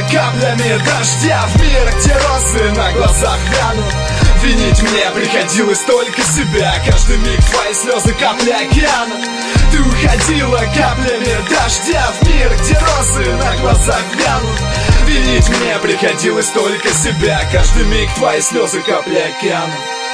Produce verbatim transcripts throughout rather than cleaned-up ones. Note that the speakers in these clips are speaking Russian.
каплями дождя в мир, где розы на глазах вянут. Винить мне приходилось только себя. Каждый миг твои слезы капли океана. Ты уходила каплями дождя в мир, где розы на глазах вянут. Винить мне приходилось только себя. Каждый миг твои слезы капли океана.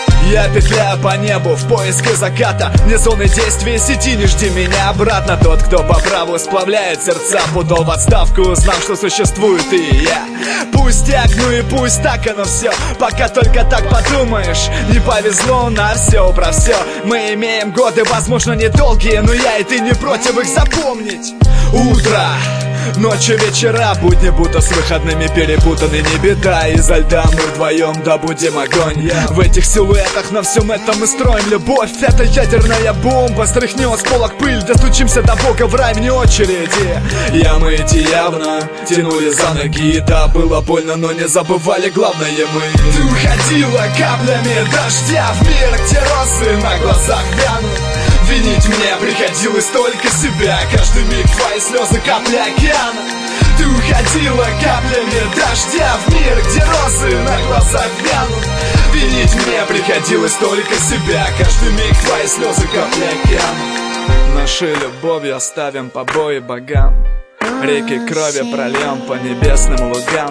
Я петляю по небу в поиске заката. Не зоны действия сети, не жди меня обратно. Тот, кто по праву сплавляет сердца, подал в отставку, узнав, что существует и я. Пустяк, ну и пусть так оно все. Пока только так подумаешь, не повезло на все про все. Мы имеем годы, возможно, недолгие, но я и ты не против их запомнить. Утро, ночи, вечера, будни будто с выходными перепутаны, не беда. Изо льда мы вдвоем добудем огонь. В этих силуэтах на всем этом мы строим любовь. Это ядерная бомба, стряхнет с полок пыль. Достучимся до Бога в рай вне очереди. Ямы эти явно тянули за ноги. Да, было больно, но не забывали главное мы. Ты уходила каплями дождя в мир, где розы на глазах вянут. Винить мне приходилось только себя. Каждый миг твои слезы капли океана. Ты уходила каплями дождя в мир, где розы на глазах вянут. Винить мне приходилось только себя. Каждый миг твои слезы капли океана. Нашей любовью оставим побои богам. Реки крови прольем по небесным лугам.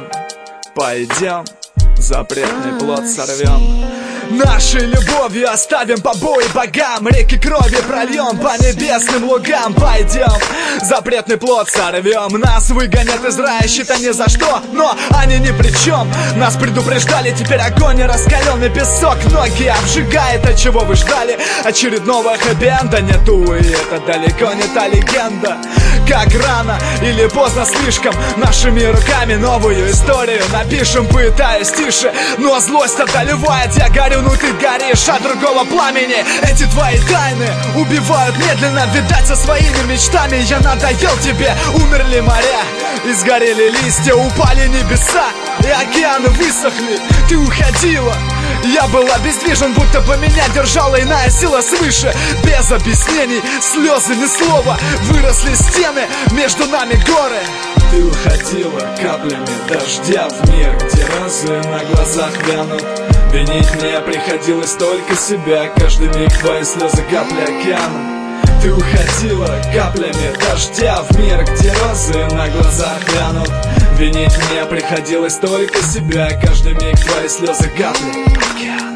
Пойдем, запретный плод сорвем. Нашей любовью оставим побои богам. Реки крови прольем по небесным лугам. Пойдем, запретный плод сорвем. Нас выгонят из рая, считай ни за что, но они ни при чем. Нас предупреждали, теперь огонь и раскаленный песок. Ноги обжигает, от чего вы ждали очередного хэппи-энда. Нету, и это далеко не та легенда. Как рано или поздно слишком, нашими руками новую историю напишем, пытаясь тише, но злость одолевает. Я горю, ну ты горишь от другого пламени. Эти твои тайны убивают медленно. Видать, со своими мечтами я надоел тебе. Умерли моря и сгорели листья, упали небеса и океаны высохли. Ты уходила, я был обездвижен, будто бы меня держала иная сила свыше. Без объяснений, слезы, ни слова. Выросли стены, между нами горы. Ты уходила каплями дождя в мир, где розы на глазах вянут. Винить мне приходилось только себя. Каждый миг твои слезы капли океана. Ты уходила каплями дождя в мир, где розы на глазах вянут. Винить мне приходилось только себя. Каждый миг твои слезы капли океана.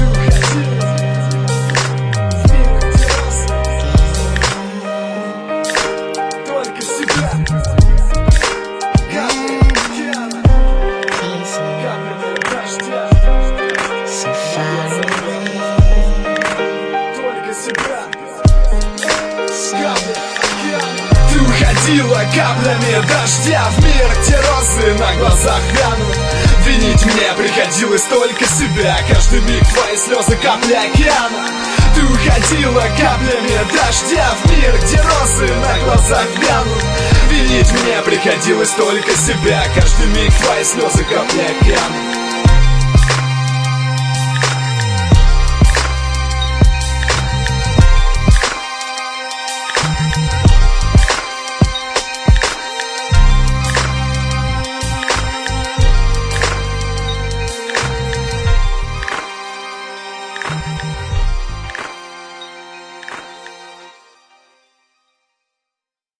Ты уходила каплями дождя в мир, где розы на глазах вянут. Винить мне приходилось только себя. Каждый миг твои слезы капли океана. Ты уходила каплями дождя в мир, где розы на глазах вянут. Винить мне приходилось только себя. Каждый миг твои слезы капли океана.